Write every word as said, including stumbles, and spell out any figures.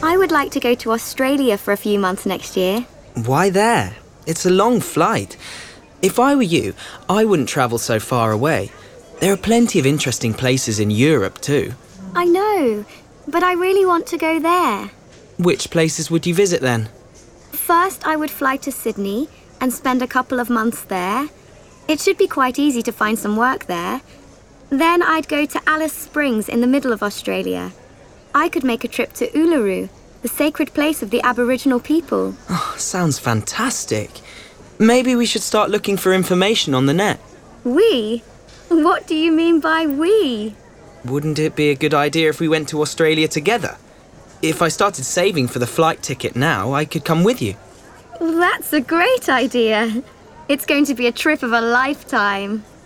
I would like to go to Australia for a few months next year. Why there? It's a long flight. If I were you, I wouldn't travel so far away. There are plenty of interesting places in Europe too. I know, but I really want to go there. Which places would you visit then? First, I would fly to Sydney and spend a couple of months there. It should be quite easy to find some work there. Then I'd go to Alice Springs in the middle of Australia. I could make a trip to Uluru, the sacred place of the Aboriginal people. Oh, sounds fantastic. Maybe we should start looking for information on the net. We? What do you mean by we? Wouldn't it be a good idea if we went to Australia together? If I started saving for the flight ticket now, I could come with you. That's a great idea. It's going to be a trip of a lifetime.